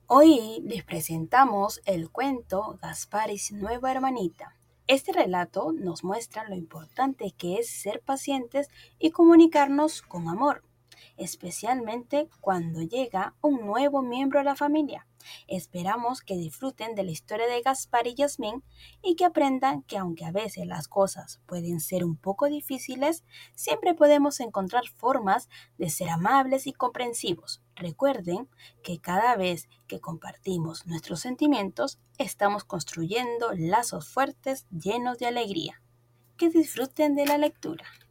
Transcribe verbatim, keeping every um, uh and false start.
Hoy les presentamos el cuento Gaspar y su nueva hermanita. Este relato nos muestra lo importante que es ser pacientes y comunicarnos con amor, especialmente cuando llega un nuevo miembro a la familia. Esperamos que disfruten de la historia de Gaspar y Yasmín y que aprendan que aunque a veces las cosas pueden ser un poco difíciles, siempre podemos encontrar formas de ser amables y comprensivos. Recuerden que cada vez que compartimos nuestros sentimientos, estamos construyendo lazos fuertes llenos de alegría. Que disfruten de la lectura.